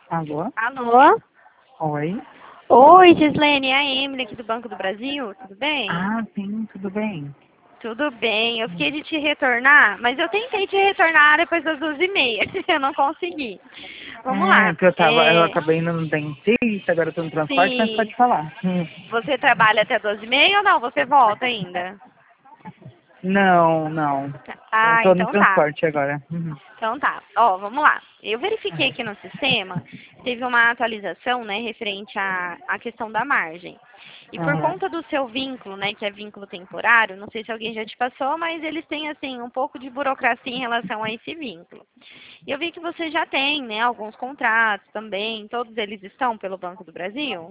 Alô? Alô? Oi? Oi, Gislene, é a Emily aqui do Banco do Brasil, tudo bem? Ah, sim, tudo bem. Tudo bem, eu fiquei de te retornar, mas eu tentei te retornar depois das 12h30, eu não consegui. Vamos lá, Que eu acabei indo no dentista, agora eu tô no transporte, mas se pode falar. você trabalha até 12h30 ou não, você volta ainda? Não, não. Eu Ah, tô no então tá. transporte agora. Então tá, ó, vamos lá. Eu verifiquei aqui no sistema, teve uma atualização, né, referente à questão da margem. E por Uhum. conta do seu vínculo, né, que é vínculo temporário, não sei se alguém já te passou, mas eles têm, assim, um pouco de burocracia em relação a esse vínculo. E eu vi que você já tem, né, alguns contratos também, todos eles estão pelo Banco do Brasil?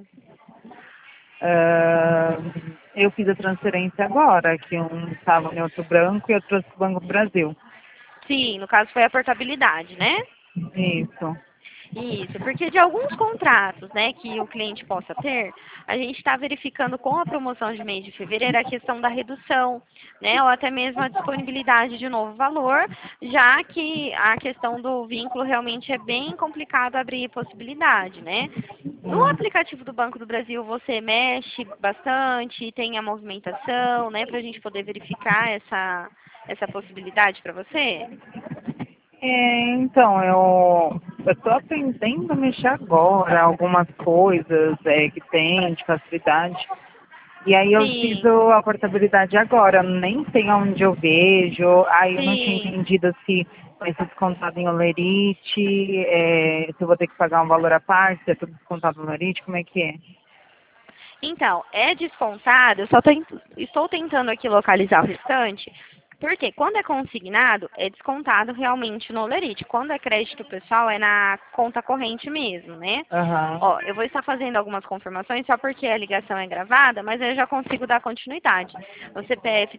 Ah, eu fiz a transferência agora, que um estava em outro banco e eu trouxe o Banco do Brasil. Sim, no caso foi a portabilidade, né? Isso. Isso, porque de alguns contratos, né, que o cliente possa ter, a gente está verificando com a promoção de mês de fevereiro a questão da redução, né, ou até mesmo a disponibilidade de novo valor, já que a questão do vínculo realmente é bem complicado abrir possibilidade, né. No Hum. aplicativo do Banco do Brasil você mexe bastante, tem a movimentação, né, para a gente poder verificar essa possibilidade para você? Então, eu tô aprendendo a mexer agora, algumas coisas que tem de facilidade. E aí eu fiz Sim, a portabilidade agora, nem sei onde eu vejo. Aí eu não tinha sim. entendido se vai ser descontado em olerite, se eu vou ter que pagar um valor à parte, se é tudo descontado em olerite, como é que é? Então, é descontado, eu só estou tentando aqui localizar o restante, porque quando é consignado, é descontado realmente no Olerite. Quando é crédito pessoal, é na conta corrente mesmo, né? Aham. Ó, eu vou estar fazendo algumas confirmações só porque a ligação é gravada, mas eu já consigo dar continuidade. O CPF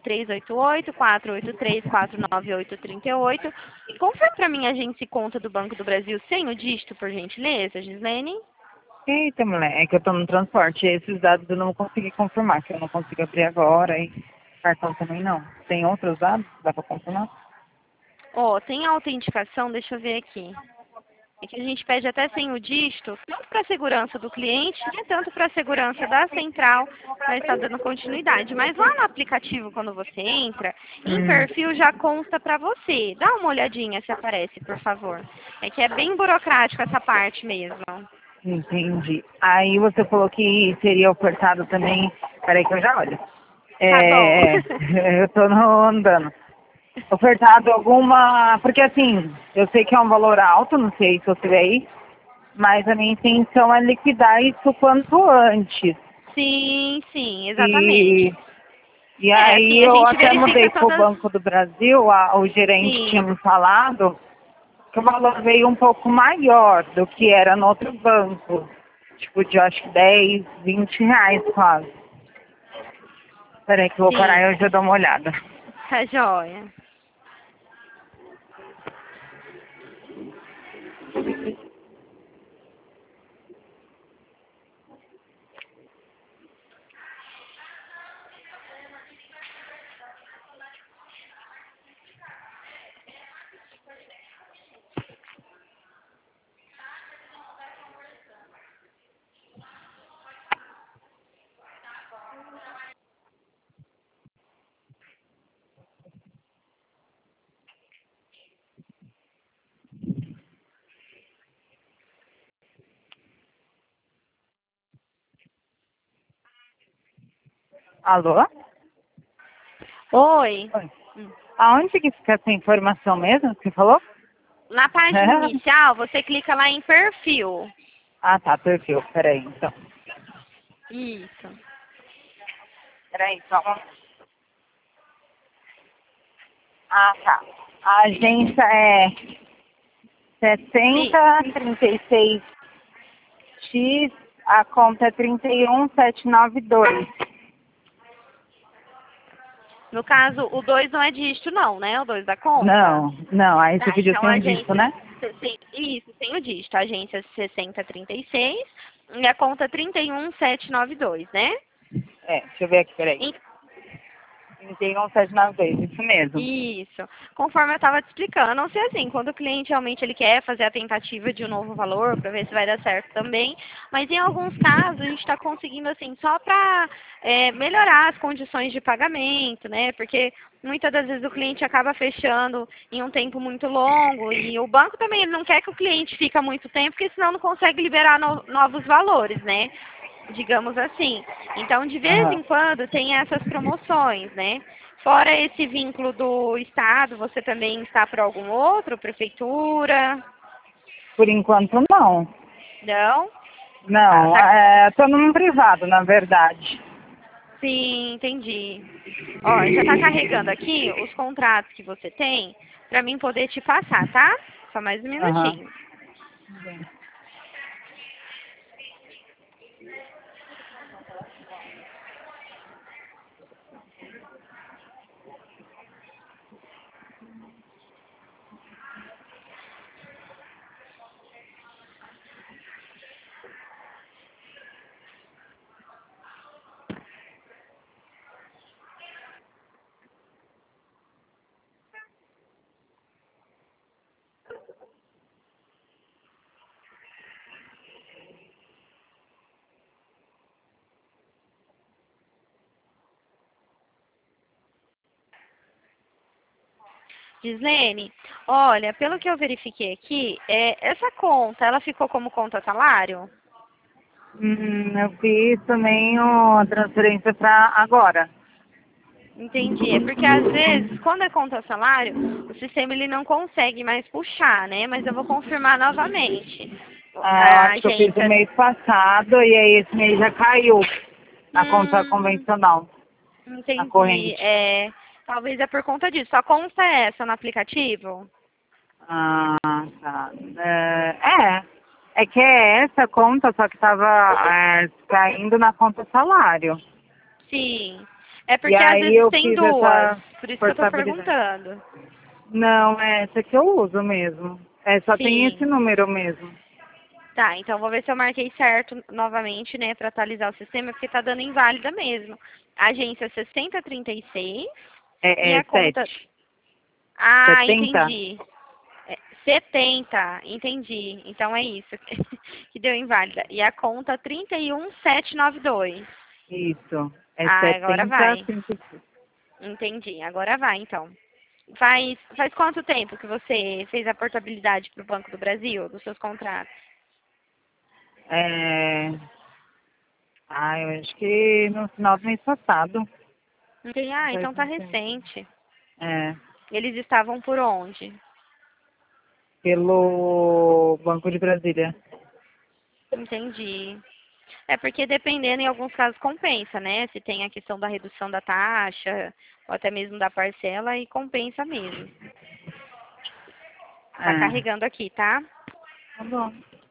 388-483-49838. Confirma para mim a agência e conta do Banco do Brasil sem o dígito, por gentileza, Gislene? Eita, mulher, é que eu tô no transporte. Esses dados eu não consegui confirmar, que eu não consigo abrir agora e cartão também não. Tem outros dados? Dá pra confirmar? Ó, tem a autenticação, deixa eu ver aqui. É que a gente pede até sem o dígito, tanto para a segurança do cliente, né, tanto para a segurança da central, para estar dando continuidade. Mas lá no aplicativo, quando você entra, em Hum, perfil já consta para você. Dá uma olhadinha se aparece, por favor. É que é bem burocrático essa parte mesmo. entendi. Aí você falou que seria ofertado também. Peraí que eu já olho. Tá bom. Eu tô andando. Ofertado alguma. Porque assim, eu sei que é um valor alto, não sei se você vê aí, mas a minha intenção é liquidar isso quanto antes. Sim, sim, exatamente. E, e É, aí assim, a eu gente até verifica mudei para o todas. Banco do Brasil, o gerente tinha Sim. me falado que o valor veio um pouco maior do que era no outro banco. Tipo, de acho que 10, 20 reais quase. Peraí que eu vou parar Sim, e eu já dou uma olhada. tá joia. Alô? Oi. Oi. Aonde que fica essa informação mesmo que você falou? Na página inicial, você clica lá em perfil. Ah, tá, perfil. Peraí, então. Isso. Peraí, só. Ah, tá. A agência é Sim. 6036X, a conta é 31792. No caso, o 2 não é dígito não, né? O 2 da conta. Não, não, aí você Tá, pediu então sem a um dígito, agência... né? Isso, tem o dígito. A agência 6036 e a conta 31792, né? Deixa eu ver aqui, peraí. 31, 792, isso mesmo. Isso. Conforme eu estava te explicando, a não ser assim, quando o cliente realmente ele quer fazer a tentativa de um novo valor para ver se vai dar certo também, mas em alguns casos a gente está conseguindo assim só para melhorar as condições de pagamento, né? Porque muitas das vezes o cliente acaba fechando em um tempo muito longo e o banco também ele não quer que o cliente fique muito tempo, porque senão não consegue liberar novos valores, né? Digamos assim. Então, de vez Aham. em quando tem essas promoções, né? Fora esse vínculo do Estado, você também está por algum outro? Prefeitura? Por enquanto, não. Não? Tá, Não, tá. tô num privado, na verdade. Sim, entendi. Ó, já está carregando aqui os contratos que você tem para mim poder te passar, tá? Só mais um Aham. minutinho. Gislene, olha, pelo que eu verifiquei aqui, essa conta, ela ficou como conta salário? Eu fiz também a transferência para agora. Entendi. É porque às vezes, quando é conta salário, o sistema ele não consegue mais puxar, né? Mas eu vou confirmar novamente. Eu A acho que eu fiz o agência. mês passado e aí esse mês já caiu a conta Hum, convencional, a entendi. corrente. Talvez é por conta disso. A conta é essa no aplicativo? Ah, tá. É que é essa conta, só que estava caindo na conta salário. Sim. É E porque às aí vezes eu tem fiz duas. essa Por isso que eu tô portabilidade. perguntando. Não, é essa que eu uso mesmo. Só tem esse Sim. número mesmo. Tá, então vou ver se eu marquei certo novamente, né, para atualizar o sistema, porque tá dando inválida mesmo. A agência 6036 e É a conta. 7. Ah, 70? entendi. 70, entendi. Então é isso que deu inválida. E a conta 31792. Isso. É Ah, agora 70, vai. 35. Entendi. Agora vai, então. Faz quanto tempo que você fez a portabilidade para o Banco do Brasil, dos seus contratos? É... eu acho que no final do mês passado. Entendi. Não Ah, faz então tá muito tempo. recente. É, Eles estavam por onde? pelo Banco de Brasília. Entendi. É porque dependendo, em alguns casos compensa, né? Se tem a questão da redução da taxa, ou até mesmo da parcela, aí compensa mesmo. Tá É, carregando aqui, tá? tá bom.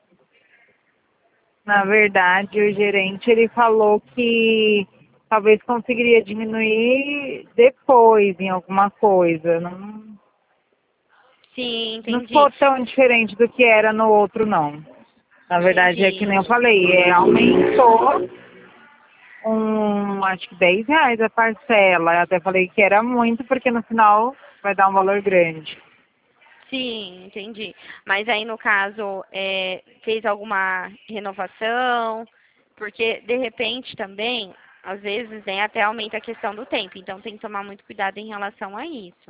Na verdade, o gerente ele falou que talvez conseguiria diminuir depois em alguma coisa. Não, Sim, não entendi. ficou tão diferente do que era no outro, não. Na verdade, é que Entendi. nem eu falei, aumentou acho que R$ 10 a parcela. Eu até falei que era muito, porque no final vai dar um valor grande. Sim, entendi. Mas aí, no caso, fez alguma renovação? Porque, de repente, também, às vezes, né, até aumenta a questão do tempo. Então, tem que tomar muito cuidado em relação a isso.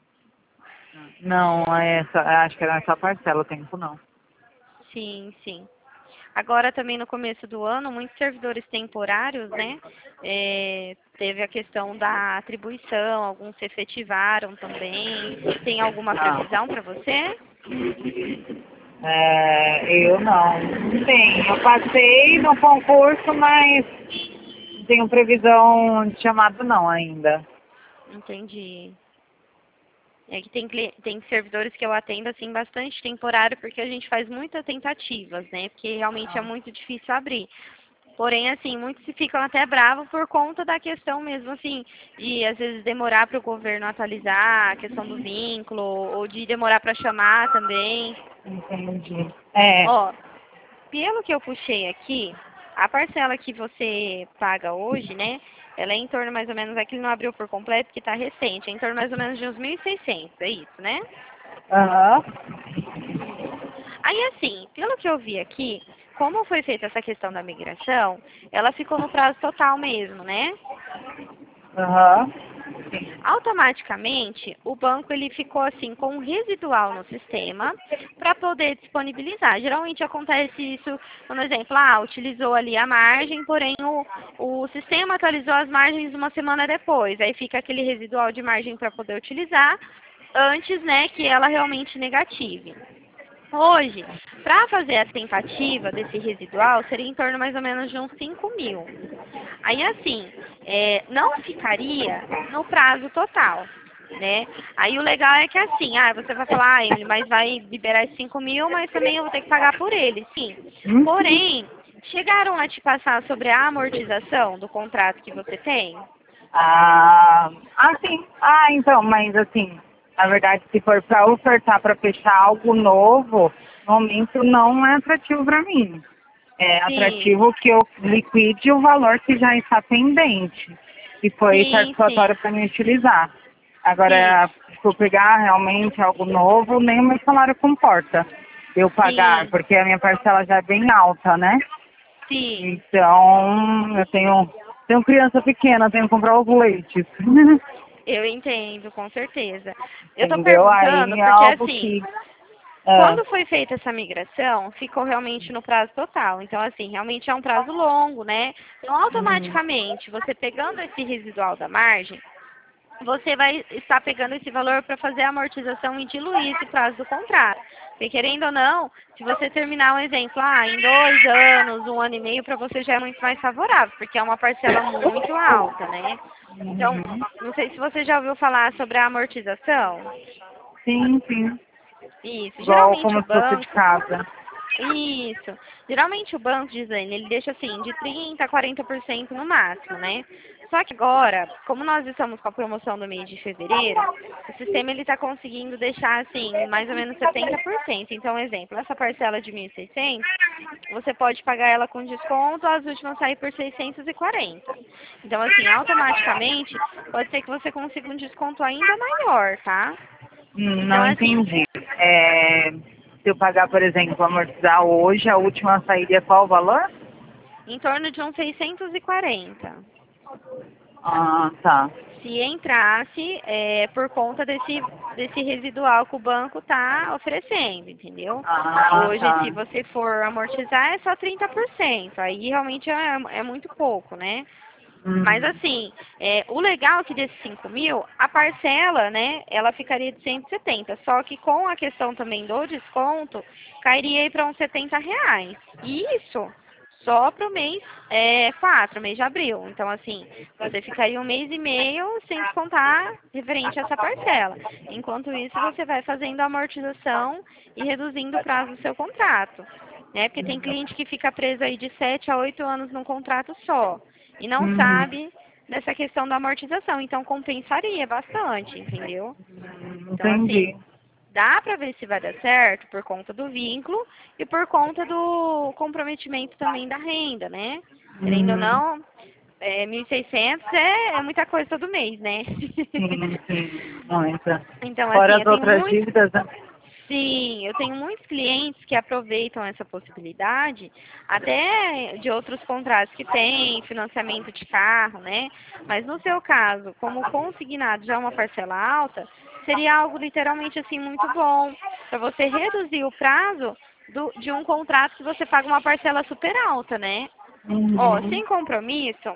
Não, acho que era essa parcela, o tempo não. Sim, sim. Agora também no começo do ano, muitos servidores temporários, né? Teve a questão da atribuição, alguns se efetivaram também. Tem alguma Ah, previsão para você? eu não. Sim, eu passei no concurso, mas não tenho previsão de chamado não ainda. Entendi. É que tem servidores que eu atendo assim bastante temporário porque a gente faz muitas tentativas, né? Porque realmente é muito difícil abrir. Porém, assim, muitos se ficam até bravos por conta da questão mesmo, assim, de às vezes demorar para o governo atualizar a questão do vínculo, ou de demorar para chamar também. Entendi. Ó, pelo que eu puxei aqui, A parcela que você paga hoje, né, ela é em torno mais ou menos, aqui não abriu por completo, que está recente, é em torno mais ou menos de uns 1.600, é isso, né? Aham. Aí, assim, pelo que eu vi aqui, como foi feita essa questão da migração, ela ficou no prazo total mesmo, né? Aham. Automaticamente, o banco ele ficou assim com um residual no sistema para poder disponibilizar. Geralmente acontece isso, por exemplo, utilizou ali a margem, porém o sistema atualizou as margens uma semana depois. Aí fica aquele residual de margem para poder utilizar antes, né, que ela realmente negative. Hoje, para fazer a tentativa desse residual, seria em torno mais ou menos de uns 5.000. Aí, assim, não ficaria no prazo total, né? Aí o legal é que assim, você vai falar, Emily, mas vai liberar esses 5.000, mas também eu vou ter que pagar por ele, sim. Porém, chegaram a te passar sobre a amortização do contrato que você tem? Sim. Então, mas assim, na verdade, se for para ofertar para fechar algo novo, no momento não é atrativo para mim. É Sim, atrativo que eu liquide o valor que já está pendente e foi sim, satisfatório sim, para me utilizar. sim, Agora, se eu pegar realmente algo novo, nem o meu salário comporta eu pagar, sim, porque a minha parcela já é bem alta, né? sim. Então, eu tenho criança pequena, tenho que comprar os leites. Eu entendo, com certeza. Eu tô Entendeu? perguntando Aí é porque, algo assim, que. É, quando foi feita essa migração, ficou realmente no prazo total. Então, assim, realmente é um prazo longo, né? Então, uhum, automaticamente, você pegando esse residual da margem, você vai estar pegando esse valor para fazer a amortização e diluir esse prazo do contrato. Porque, querendo ou não, se você terminar um exemplo, em 2 anos, 1 ano e meio, para você já é muito mais favorável, porque é uma parcela muito alta, né? Então, uhum. não sei se você já ouviu falar sobre a amortização. Sim, sim. Isso. Igual Geralmente como o se fosse de banco. casa. Isso. Geralmente o banco, Gisele, ele deixa assim, de 30% a 40% no máximo, né? Só que agora, como nós estamos com a promoção do mês de fevereiro, o sistema ele está conseguindo deixar assim, mais ou menos 70%. Então, exemplo, essa parcela de 1.600, você pode pagar ela com desconto, as últimas sair por 640. Então, assim, automaticamente, pode ser que você consiga um desconto ainda maior, tá? Então, Não assim, entendi. Se eu pagar, por exemplo, amortizar hoje, a última saída é qual o valor? em torno de uns 640. Tá. Se entrasse por conta desse residual que o banco está oferecendo, entendeu? Hoje, se Tá. você for amortizar, é só 30%. Aí realmente é muito pouco, né? Mas Uhum. assim, o legal é que desses 5.000, a parcela, né, ela ficaria de 170. Só que com a questão também do desconto, cairia aí para uns R$ 70. E isso só para o mês 4, mês de abril. Então, assim, você ficaria 1 mês e meio sem descontar referente a essa parcela. Enquanto isso, você vai fazendo a amortização e reduzindo o prazo do seu contrato. Né? Porque tem cliente que fica preso aí de 7 a 8 anos num contrato só e não Uhum. sabe dessa questão da amortização. Então, compensaria bastante, entendeu? Então, assim, Entendi. dá para ver se vai dar certo por conta do vínculo e por conta do comprometimento também da renda, né? Querendo ou Uhum. não, 1.600 é muita coisa todo mês, né? Sim, muita. Então, Fora assim, as eu tenho outras muitos. dívidas, né? Sim, eu tenho muitos clientes que aproveitam essa possibilidade, até de outros contratos que têm financiamento de carro, né? Mas no seu caso, como consignado já é uma parcela alta, seria algo literalmente assim muito bom para você reduzir o prazo de um contrato que você paga uma parcela super alta, né? Ó, Uhum. sem compromisso,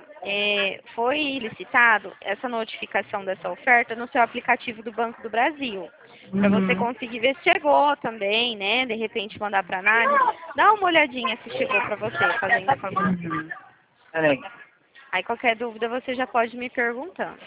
foi licitado essa notificação dessa oferta no seu aplicativo do Banco do Brasil. Para você Uhum. conseguir ver se chegou também, né? De repente mandar para análise. Dá uma olhadinha se chegou para você, fazendo a favor. Uhum. Peraí. Aí qualquer dúvida você já pode me perguntando.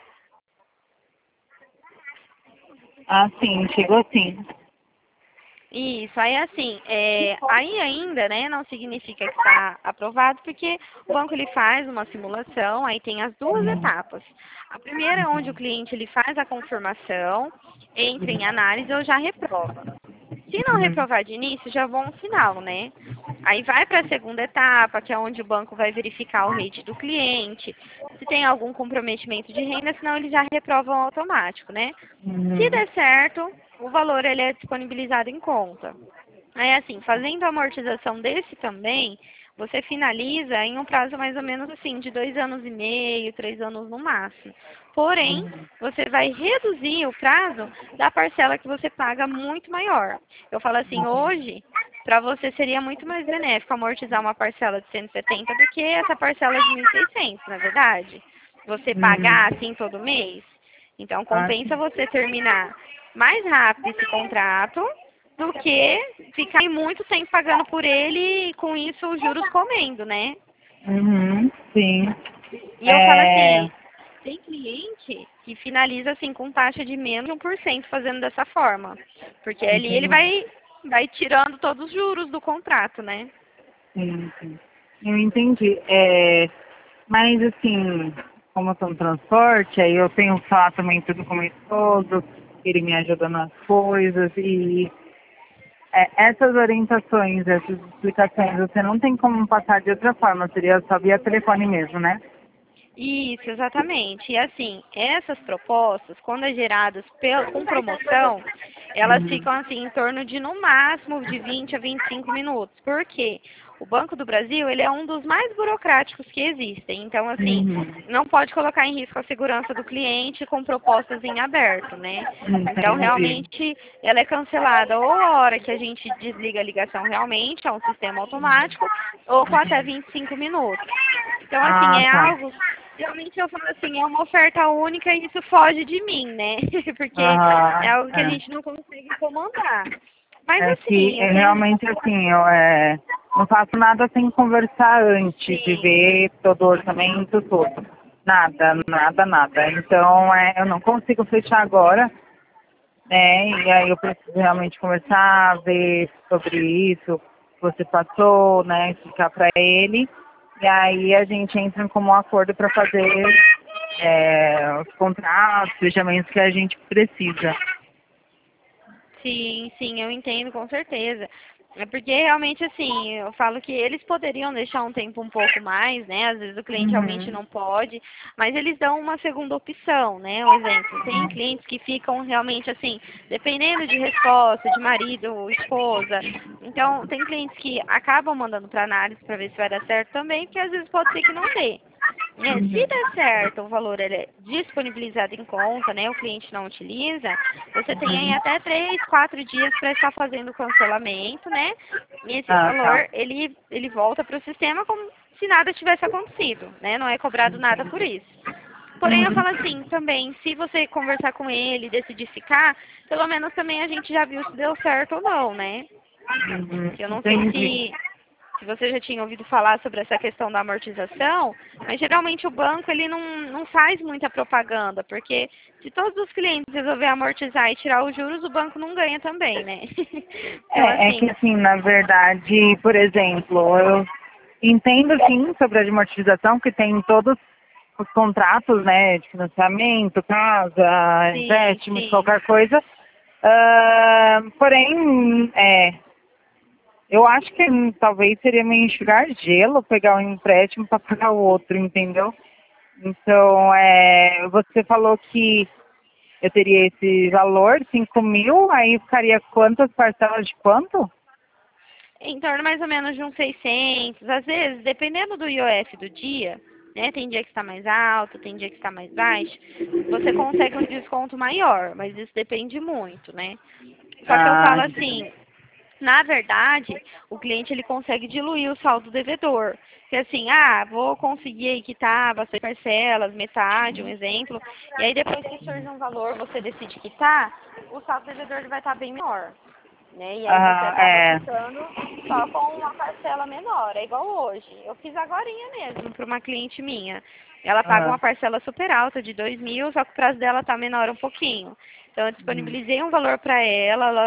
Sim, chegou sim. Isso, aí assim, aí ainda, né, não significa que está aprovado, porque o banco ele faz uma simulação, aí tem as duas etapas. A primeira é onde o cliente ele faz a confirmação, entra em análise ou já reprova. Se não Uhum. reprovar de início, já vão um sinal, né? Aí vai para a segunda etapa, que é onde o banco vai verificar o rate do cliente, se tem algum comprometimento de renda, senão eles já reprovam automático, né? Se Uhum. der certo, o valor ele é disponibilizado em conta. Aí assim, fazendo a amortização desse também, você finaliza em um prazo mais ou menos assim, de 2 anos e meio, 3 anos no máximo. Porém, Uhum. você vai reduzir o prazo da parcela que você paga muito maior. Eu falo assim, hoje, para você seria muito mais benéfico amortizar uma parcela de 170 do que essa parcela de 1.600, na verdade. Você Uhum. pagar assim todo mês. Então, Ah, compensa sim. você terminar mais rápido esse contrato do que ficar muito tempo pagando por ele e com isso os juros comendo, né? Uhum. Sim. E eu falo É, assim, tem cliente que finaliza assim com taxa de menos de 1% fazendo dessa forma. Porque ali ele entendi. vai tirando todos os juros do contrato, né? Sim, sim. Eu entendi. Mas assim, como eu tô no transporte, aí eu tenho que falar também tudo com meu esposo, ele me ajuda nas coisas e essas orientações, essas explicações, você não tem como passar de outra forma, seria só via telefone mesmo, né? Isso, exatamente. E assim, essas propostas, quando é geradas com promoção, elas Uhum. ficam assim em torno de no máximo de 20 a 25 minutos. Por quê? O Banco do Brasil, ele é um dos mais burocráticos que existem. Então, assim, Uhum. não pode colocar em risco a segurança do cliente com propostas em aberto, né? Então, Entendi. realmente, ela é cancelada ou a hora que a gente desliga a ligação realmente, é um sistema automático, ou com até 25 minutos. Então, assim, Ah, é tá. algo, realmente eu falo assim, é uma oferta única e isso foge de mim, né? Porque é Aham, algo que a gente não consegue comandar. Mas é que assim, eu tenho, realmente assim, eu não faço nada sem conversar antes de sim, ver todo o orçamento todo. Nada, nada, nada. Então, eu não consigo fechar agora, né? E aí eu preciso realmente conversar, ver sobre isso, que você passou, né? Explicar para ele. E aí a gente entra em comum acordo para fazer os contratos, fechamentos que a gente precisa. sim, sim, eu entendo com certeza. É porque realmente, assim, eu falo que eles poderiam deixar um tempo um pouco mais, né? Às vezes o cliente realmente Uhum. não pode, mas eles dão uma segunda opção, né? Um exemplo, tem clientes que ficam realmente assim, dependendo de resposta, de marido, esposa. Então, tem clientes que acabam mandando para análise para ver se vai dar certo também, porque às vezes pode ser que não dê. Se der certo, o valor ele é disponibilizado em conta, né? O cliente não utiliza, você tem aí até 3, 4 dias para estar fazendo o cancelamento, né? E esse Ah, tá. valor ele volta para o sistema como se nada tivesse acontecido, né? Não é cobrado nada por isso. Porém, eu Uhum. falo assim também, se você conversar com ele e decidir ficar, pelo menos também a gente já viu se deu certo ou não, né? Uhum. Que eu não sei Entendi. se você já tinha ouvido falar sobre essa questão da amortização, mas geralmente o banco ele não faz muita propaganda, porque se todos os clientes resolver amortizar e tirar os juros, o banco não ganha também, né? Então, É que assim, assim, na verdade, por exemplo, eu entendo sim sobre a amortização, que tem todos os contratos, né, de financiamento, casa, sim, empréstimo, sim. qualquer coisa. Porém, eu acho que talvez seria meio enxugar gelo pegar um empréstimo para pagar o outro, entendeu? Então, você falou que eu teria esse valor, 5.000, aí ficaria quantas parcelas de quanto? Em torno mais ou menos de uns 600, às vezes, dependendo do IOF do dia, né? Tem dia que está mais alto, tem dia que está mais baixo, você consegue um desconto maior, mas isso depende muito, né? Só que eu Ah, falo assim, na verdade, o cliente ele consegue diluir o saldo devedor. Que assim, vou conseguir aí quitar bastante parcelas, metade, um exemplo, e aí depois que surge um valor, você decide quitar, o saldo devedor ele vai estar bem menor, né? E aí você acaba é. ficando só com uma parcela menor, é igual hoje. Eu fiz agorinha mesmo para uma cliente minha. Ela paga Aham. uma parcela super alta de 2.000, só que o prazo dela tá menor um pouquinho. Então eu Uhum. disponibilizei um valor para ela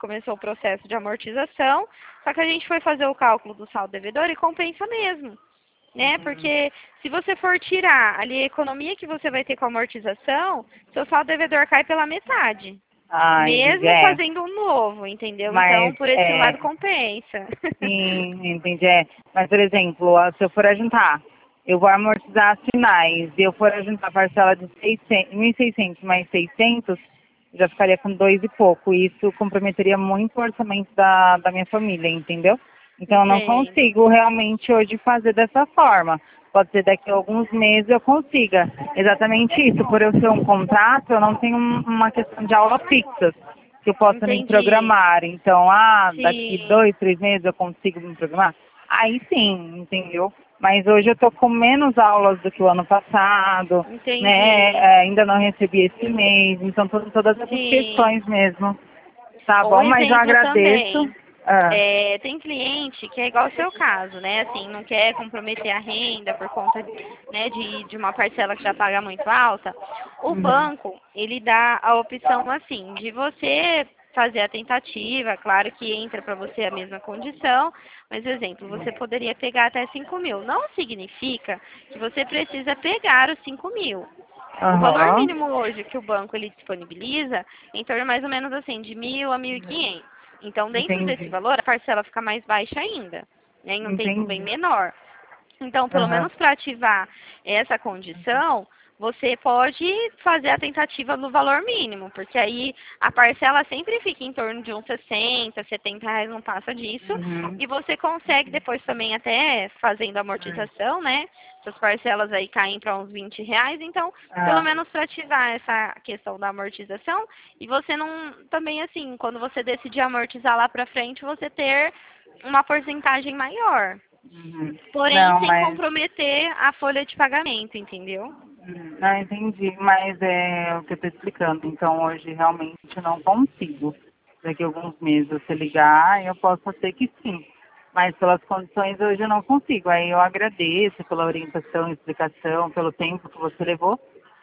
começou o processo de amortização, só que a gente foi fazer o cálculo do saldo devedor e compensa mesmo, né? Porque se você for tirar ali a economia que você vai ter com a amortização, seu saldo devedor cai pela metade. Ai, Mesmo é, fazendo um novo, entendeu? Então, mas por esse lado compensa. sim, entendi. Mas, por exemplo, se eu for juntar, eu vou amortizar as finais, e eu for juntar a parcela de 600, 1.600 mais 600, já ficaria com dois e pouco. E isso comprometeria muito o orçamento da minha família, entendeu? Então, eu não Entendo. consigo realmente hoje fazer dessa forma. Pode ser daqui a alguns meses eu consiga. Exatamente isso. Por eu ser um contrato, eu não tenho uma questão de aula fixa que eu possa me Entendi. programar. Então, daqui Sim, 2, 3 meses eu consigo me programar? Aí sim, entendeu? Mas hoje eu tô com menos aulas do que o ano passado, né? entendi. Ainda não recebi esse mês, então todas essas Sim. questões mesmo. Tá Ou bom, mas eu exemplo agradeço. também, Ah, tem cliente que é igual ao seu caso, né? Assim, não quer comprometer a renda por conta, né, de uma parcela que já paga muito alta. O uhum, banco, ele dá a opção, assim, de você fazer a tentativa, claro que entra para você a mesma condição, mas, exemplo, você poderia pegar até 5.000. Não significa que você precisa pegar os 5.000. O valor aham, mínimo hoje que o banco ele disponibiliza em torno mais ou menos assim de 1.000 a 1.500. Então, dentro desse entendi, valor, a parcela fica mais baixa ainda, né, em um tempo bem entendi, menor. Então, pelo aham, menos para ativar essa condição, você pode fazer a tentativa no valor mínimo, porque aí a parcela sempre fica em torno de uns 60, R$ 70, não passa disso, uhum, e você consegue depois também até fazendo a amortização, né? Essas parcelas aí caem para uns R$ 20, então, pelo ah, menos para ativar essa questão da amortização, e você não, também assim, quando você decidir amortizar lá para frente, você ter uma porcentagem maior. uhum. Porém, Não, sem mas comprometer a folha de pagamento, entendeu? Não, entendi, mas é o que eu estou explicando. Então, hoje realmente eu não consigo. Daqui a alguns meses você ligar, eu posso ser que sim. Mas pelas condições hoje eu não consigo. Aí eu agradeço pela orientação, explicação, pelo tempo que você levou.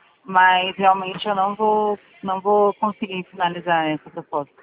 Mas realmente eu não vou conseguir finalizar essa proposta.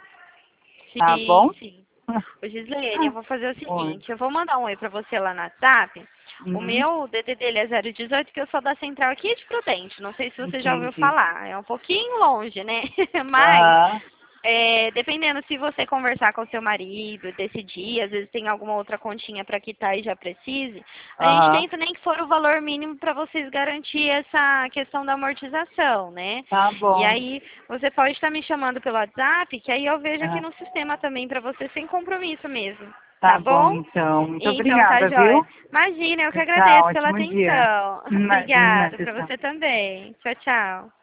Tá bom? Sim, sim. Ô, Gislene, eu vou fazer o Oi. seguinte, eu vou mandar um oi pra você lá no WhatsApp. O Uhum. meu DDD dele é 018, que eu sou da central aqui de Prudente. Não sei se você já ouviu Entendi. falar. É um pouquinho longe, né? Mas, Aham. dependendo se você conversar com o seu marido, decidir, às vezes tem alguma outra continha para quitar e já precise, a gente Aham. tenta nem que for o valor mínimo para vocês garantir essa questão da amortização, né? Tá E bom. aí você pode estar me chamando pelo WhatsApp, que aí eu vejo aqui Aham. no sistema também para você sem compromisso mesmo, Tá tá bom, bom? então. Muito Então tá obrigada, viu? jóia. Imagina, eu que Tchau, agradeço pela ótimo dia. atenção. Imagina, Obrigada para tchau. você também. Tchau, tchau.